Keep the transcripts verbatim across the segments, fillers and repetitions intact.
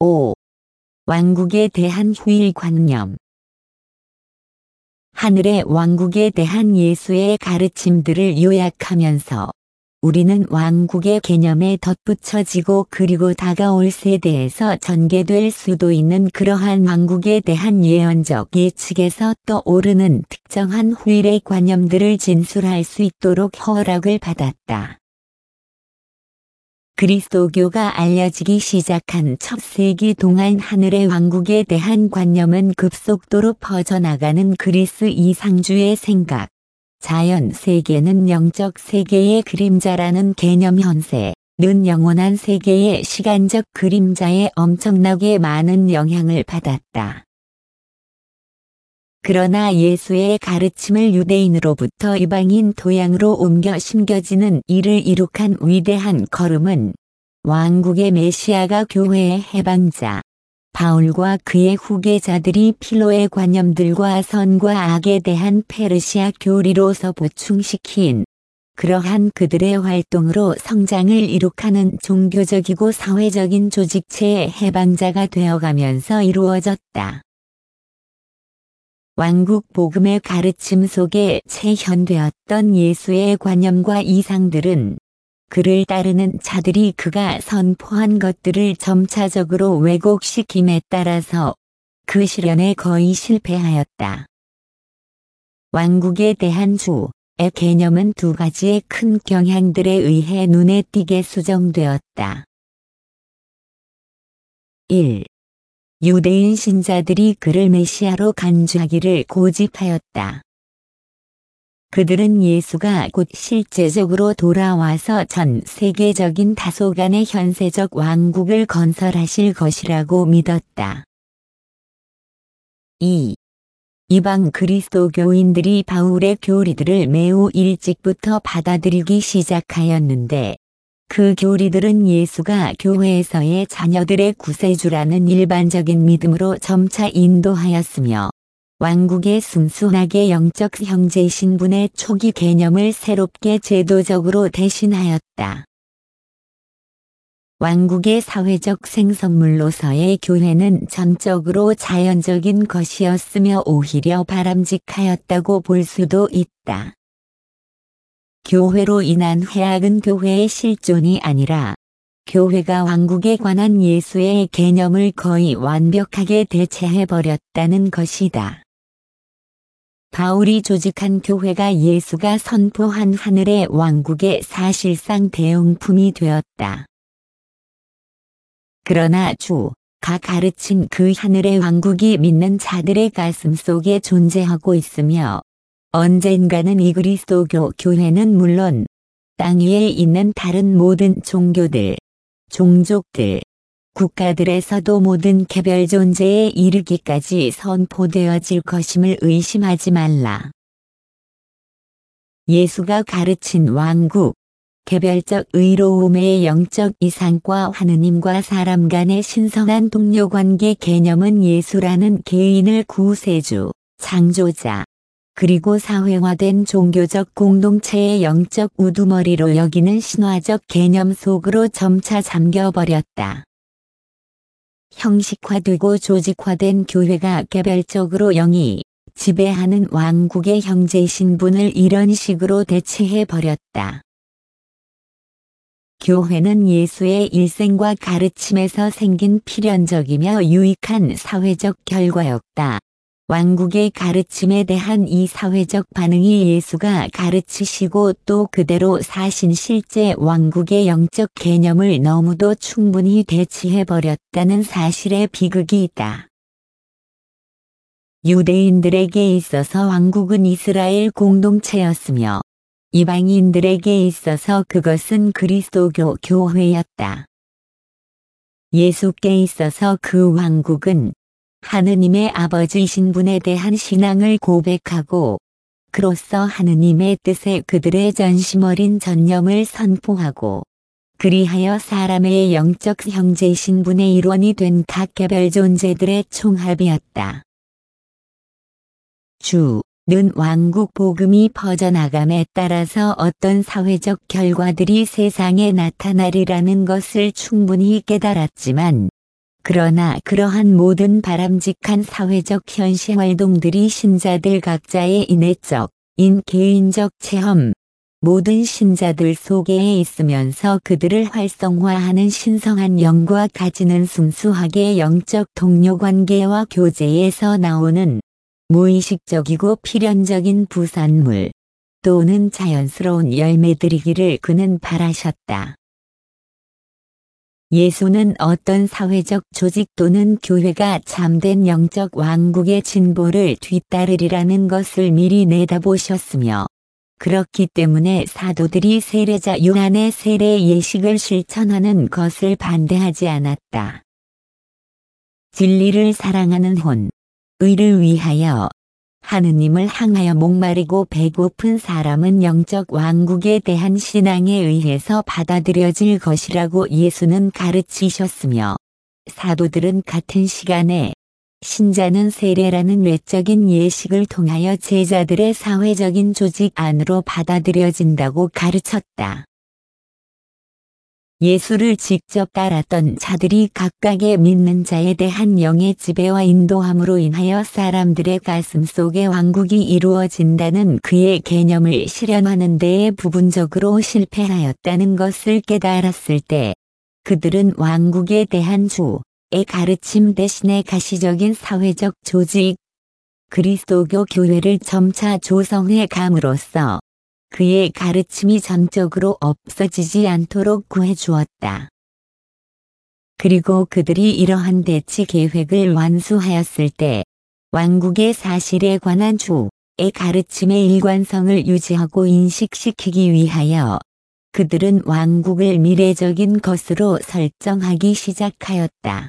오. 왕국에 대한 후일관념. 하늘의 왕국에 대한 예수의 가르침들을 요약하면서 우리는 왕국의 개념에 덧붙여지고 그리고 다가올 세대에서 전개될 수도 있는 그러한 왕국에 대한 예언적 예측에서 떠오르는 특정한 후일의 관념들을 진술할 수 있도록 허락을 받았다. 그리스도교가 알려지기 시작한 첫 세기 동안 하늘의 왕국에 대한 관념은 급속도로 퍼져나가는 그리스 이상주의 생각, 자연 세계는 영적 세계의 그림자라는 개념 현세는 영원한 세계의 시간적 그림자에 엄청나게 많은 영향을 받았다. 그러나 예수의 가르침을 유대인으로부터 이방인 토양으로 옮겨 심겨지는 이를 이룩한 위대한 걸음은 왕국의 메시아가 교회의 해방자, 바울과 그의 후계자들이 필로의 관념들과 선과 악에 대한 페르시아 교리로서 보충시킨 그러한 그들의 활동으로 성장을 이룩하는 종교적이고 사회적인 조직체의 해방자가 되어가면서 이루어졌다. 왕국 복음의 가르침 속에 체현되었던 예수의 관념과 이상들은 그를 따르는 자들이 그가 선포한 것들을 점차적으로 왜곡시킴에 따라서 그 실현에 거의 실패하였다. 왕국에 대한 주의 개념은 두 가지의 큰 경향들에 의해 눈에 띄게 수정되었다. 일. 유대인 신자들이 그를 메시아로 간주하기를 고집하였다. 그들은 예수가 곧 실제적으로 돌아와서 전 세계적인 다소간의 현세적 왕국을 건설하실 것이라고 믿었다. 이. 이방 그리스도교인들이 바울의 교리들을 매우 일찍부터 받아들이기 시작하였는데 그 교리들은 예수가 교회에서의 자녀들의 구세주라는 일반적인 믿음으로 점차 인도하였으며 왕국의 순수하게 영적 형제 신분의 초기 개념을 새롭게 제도적으로 대신하였다. 왕국의 사회적 생성물로서의 교회는 전적으로 자연적인 것이었으며 오히려 바람직하였다고 볼 수도 있다. 교회로 인한 회악은 교회의 실존이 아니라 교회가 왕국에 관한 예수의 개념을 거의 완벽하게 대체해버렸다는 것이다. 바울이 조직한 교회가 예수가 선포한 하늘의 왕국의 사실상 대응품이 되었다. 그러나 주가 가르친 그 하늘의 왕국이 믿는 자들의 가슴 속에 존재하고 있으며 언젠가는 이 그리스도교 교회는 물론 땅 위에 있는 다른 모든 종교들, 종족들, 국가들에서도 모든 개별 존재에 이르기까지 선포되어질 것임을 의심하지 말라. 예수가 가르친 왕국, 개별적 의로움의 영적 이상과 하느님과 사람 간의 신성한 동료관계 개념은 예수라는 개인을 구세주, 창조자, 그리고 사회화된 종교적 공동체의 영적 우두머리로 여기는 신화적 개념 속으로 점차 잠겨버렸다. 형식화되고 조직화된 교회가 개별적으로 영이 지배하는 왕국의 형제 신분을 이런 식으로 대체해버렸다. 교회는 예수의 일생과 가르침에서 생긴 필연적이며 유익한 사회적 결과였다. 왕국의 가르침에 대한 이 사회적 반응이 예수가 가르치시고 또 그대로 사신 실제 왕국의 영적 개념을 너무도 충분히 대체해버렸다는 사실에 비극이 있다. 유대인들에게 있어서 왕국은 이스라엘 공동체였으며 이방인들에게 있어서 그것은 그리스도교 교회였다. 예수께 있어서 그 왕국은 하느님의 아버지이신 분에 대한 신앙을 고백하고 그로써 하느님의 뜻에 그들의 전심 어린 전념을 선포하고 그리하여 사람의 영적 형제이신 분의 일원이 된 각 개별 존재들의 총합이었다. 주는 왕국 복음이 퍼져나감에 따라서 어떤 사회적 결과들이 세상에 나타나리라는 것을 충분히 깨달았지만 그러나 그러한 모든 바람직한 사회적 현실 활동들이 신자들 각자의 인내적, 인 개인적 체험, 모든 신자들 속에 있으면서 그들을 활성화하는 신성한 영과 가지는 순수하게 영적 동료 관계와 교제에서 나오는 무의식적이고 필연적인 부산물 또는 자연스러운 열매들이기를 그는 바라셨다. 예수는 어떤 사회적 조직 또는 교회가 참된 영적 왕국의 진보를 뒤따르리라는 것을 미리 내다보셨으며 그렇기 때문에 사도들이 세례자 요한의 세례 예식을 실천하는 것을 반대하지 않았다. 진리를 사랑하는 혼, 의를 위하여 하느님을 향하여 목마르고 배고픈 사람은 영적 왕국에 대한 신앙에 의해서 받아들여질 것이라고 예수는 가르치셨으며 사도들은 같은 시간에 신자는 세례라는 외적인 예식을 통하여 제자들의 사회적인 조직 안으로 받아들여진다고 가르쳤다. 예수를 직접 따랐던 자들이 각각의 믿는 자에 대한 영의 지배와 인도함으로 인하여 사람들의 가슴 속에 왕국이 이루어진다는 그의 개념을 실현하는 데에 부분적으로 실패하였다는 것을 깨달았을 때 그들은 왕국에 대한 주의 가르침 대신에 가시적인 사회적 조직, 그리스도교 교회를 점차 조성해 감으로써 그의 가르침이 전적으로 없어지지 않도록 구해주었다. 그리고 그들이 이러한 대치 계획을 완수하였을 때 왕국의 사실에 관한 주의 가르침의 일관성을 유지하고 인식시키기 위하여 그들은 왕국을 미래적인 것으로 설정하기 시작하였다.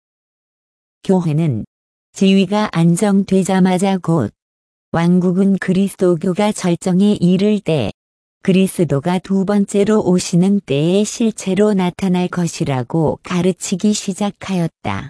교회는 지위가 안정되자마자 곧 왕국은 그리스도교가 절정에 이를 때 그리스도가 두 번째로 오시는 때에 실체로 나타날 것이라고 가르치기 시작하였다.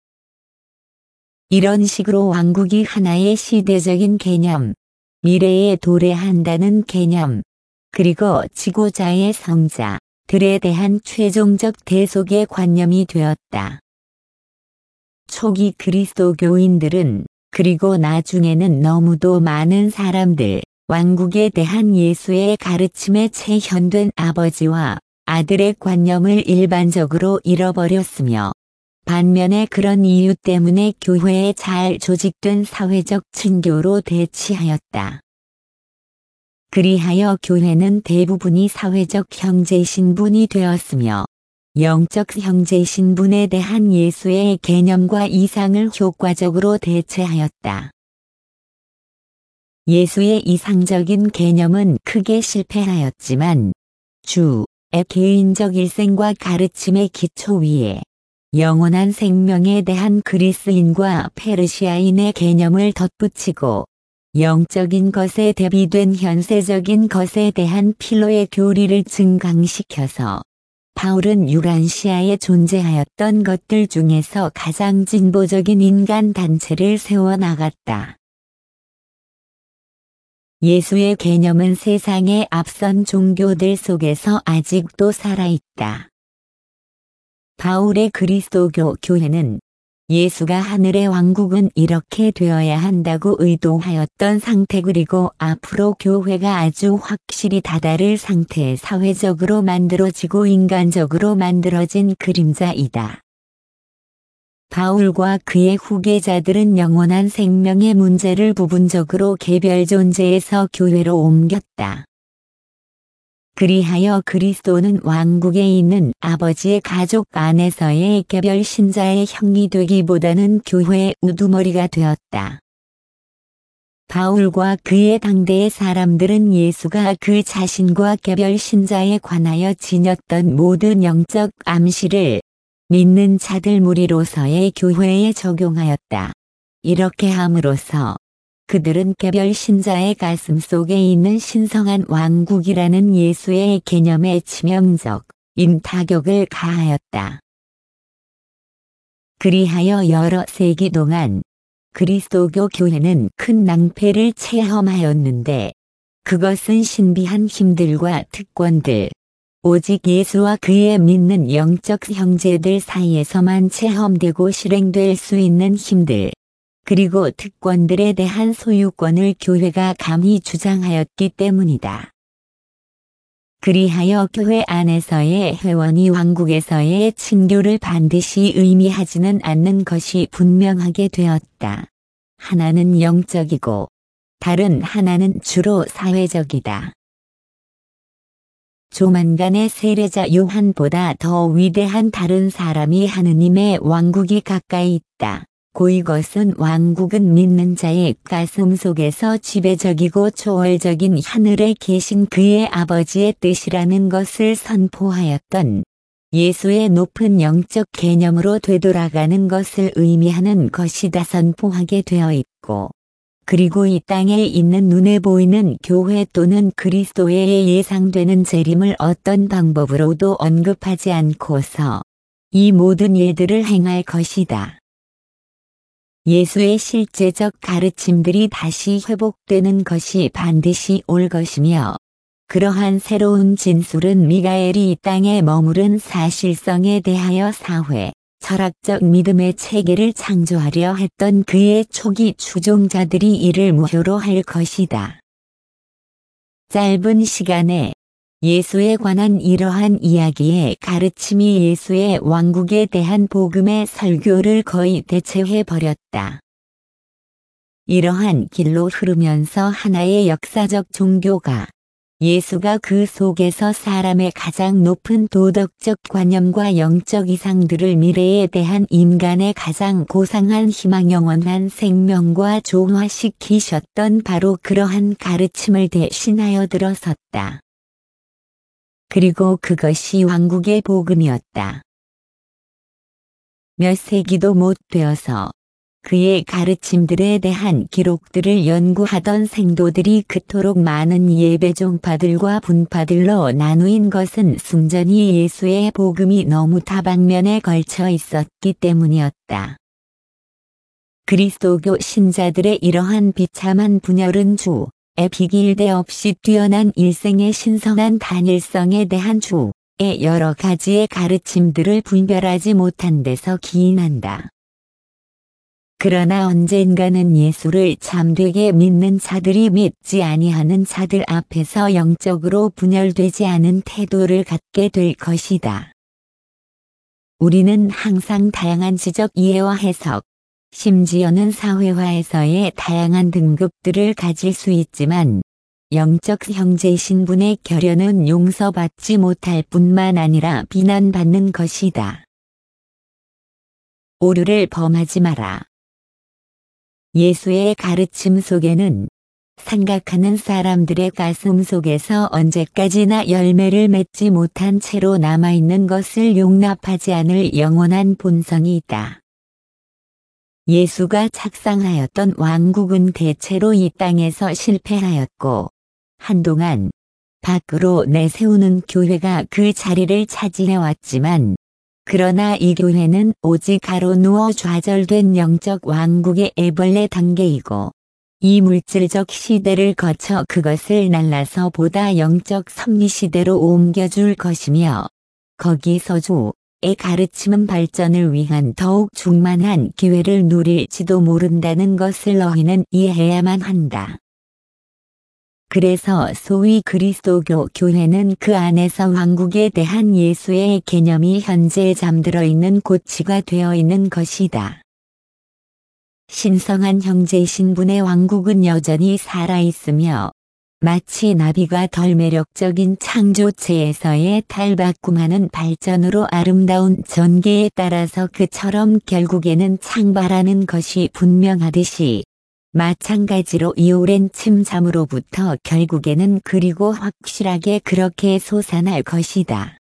이런 식으로 왕국이 하나의 시대적인 개념, 미래에 도래한다는 개념, 그리고 지고자의 성자들에 대한 최종적 대속의 관념이 되었다. 초기 그리스도교인들은 그리고 나중에는 너무도 많은 사람들, 왕국에 대한 예수의 가르침에 체현된 아버지와 아들의 관념을 일반적으로 잃어버렸으며 반면에 그런 이유 때문에 교회에 잘 조직된 사회적 친교로 대치하였다. 그리하여 교회는 대부분이 사회적 형제신분이 되었으며 영적 형제신분에 대한 예수의 개념과 이상을 효과적으로 대체하였다. 예수의 이상적인 개념은 크게 실패하였지만 주의 개인적 일생과 가르침의 기초 위에 영원한 생명에 대한 그리스인과 페르시아인의 개념을 덧붙이고 영적인 것에 대비된 현세적인 것에 대한 필로의 교리를 증강시켜서 바울은 유란시아에 존재하였던 것들 중에서 가장 진보적인 인간 단체를 세워나갔다. 예수의 개념은 세상의 앞선 종교들 속에서 아직도 살아있다. 바울의 그리스도교 교회는 예수가 하늘의 왕국은 이렇게 되어야 한다고 의도하였던 상태 그리고 앞으로 교회가 아주 확실히 다다를 상태에 사회적으로 만들어지고 인간적으로 만들어진 그림자이다. 바울과 그의 후계자들은 영원한 생명의 문제를 부분적으로 개별 존재에서 교회로 옮겼다. 그리하여 그리스도는 왕국에 있는 아버지의 가족 안에서의 개별 신자의 형이 되기보다는 교회의 우두머리가 되었다. 바울과 그의 당대의 사람들은 예수가 그 자신과 개별 신자에 관하여 지녔던 모든 영적 암시를 믿는 자들 무리로서의 교회에 적용하였다. 이렇게 함으로써 그들은 개별 신자의 가슴 속에 있는 신성한 왕국이라는 예수의 개념에 치명적인 타격을 가하였다. 그리하여 여러 세기 동안 그리스도교 교회는 큰 낭패를 체험하였는데 그것은 신비한 힘들과 특권들, 오직 예수와 그의 믿는 영적 형제들 사이에서만 체험되고 실행될 수 있는 힘들, 그리고 특권들에 대한 소유권을 교회가 감히 주장하였기 때문이다. 그리하여 교회 안에서의 회원이 왕국에서의 친교를 반드시 의미하지는 않는 것이 분명하게 되었다. 하나는 영적이고 다른 하나는 주로 사회적이다. 조만간의 세례자 요한보다 더 위대한 다른 사람이 하느님의 왕국이 가까이 있다. 고 이것은 왕국은 믿는 자의 가슴 속에서 지배적이고 초월적인 하늘에 계신 그의 아버지의 뜻이라는 것을 선포하였던 예수의 높은 영적 개념으로 되돌아가는 것을 의미하는 것이다 선포하게 되어 있고, 그리고 이 땅에 있는 눈에 보이는 교회 또는 그리스도의 예상되는 재림을 어떤 방법으로도 언급하지 않고서 이 모든 일들을 행할 것이다. 예수의 실제적 가르침들이 다시 회복되는 것이 반드시 올 것이며, 그러한 새로운 진술은 미가엘이 이 땅에 머무른 사실성에 대하여 사회, 철학적 믿음의 체계를 창조하려 했던 그의 초기 추종자들이 이를 무효로 할 것이다. 짧은 시간에 예수에 관한 이러한 이야기의 가르침이 예수의 왕국에 대한 복음의 설교를 거의 대체해버렸다. 이러한 길로 흐르면서 하나의 역사적 종교가 예수가 그 속에서 사람의 가장 높은 도덕적 관념과 영적 이상들을 미래에 대한 인간의 가장 고상한 희망 영원한 생명과 조화시키셨던 바로 그러한 가르침을 대신하여 들어섰다. 그리고 그것이 왕국의 복음이었다. 몇 세기도 못 되어서 그의 가르침들에 대한 기록들을 연구하던 생도들이 그토록 많은 예배 종파들과 분파들로 나누인 것은 순전히 예수의 복음이 너무 다방면에 걸쳐 있었기 때문이었다. 그리스도교 신자들의 이러한 비참한 분열은 주, 에 비길대 없이 뛰어난 일생의 신성한 단일성에 대한 주의 여러 가지의 가르침들을 분별하지 못한 데서 기인한다. 그러나 언젠가는 예수를 참되게 믿는 자들이 믿지 아니하는 자들 앞에서 영적으로 분열되지 않은 태도를 갖게 될 것이다. 우리는 항상 다양한 지적 이해와 해석, 심지어는 사회화에서의 다양한 등급들을 가질 수 있지만 영적 형제 신분의 결여는 용서받지 못할 뿐만 아니라 비난받는 것이다. 오류를 범하지 마라. 예수의 가르침 속에는 생각하는 사람들의 가슴 속에서 언제까지나 열매를 맺지 못한 채로 남아있는 것을 용납하지 않을 영원한 본성이 있다. 예수가 착상하였던 왕국은 대체로 이 땅에서 실패하였고, 한동안 밖으로 내세우는 교회가 그 자리를 차지해왔지만, 그러나 이 교회는 오직 가로누워 좌절된 영적 왕국의 애벌레 단계이고, 이 물질적 시대를 거쳐 그것을 날라서 보다 영적 섭리 시대로 옮겨줄 것이며, 거기서 주, 의 가르침은 발전을 위한 더욱 충만한 기회를 누릴지도 모른다는 것을 너희는 이해해야만 한다. 그래서 소위 그리스도교 교회는 그 안에서 왕국에 대한 예수의 개념이 현재 잠들어 있는 고치가 되어 있는 것이다. 신성한 형제 신분의 왕국은 여전히 살아있으며 마치 나비가 덜 매력적인 창조체에서의 탈바꿈하는 발전으로 아름다운 전개에 따라서 그처럼 결국에는 창발하는 것이 분명하듯이 마찬가지로 이 오랜 침잠으로부터 결국에는 그리고 확실하게 그렇게 솟아날 것이다.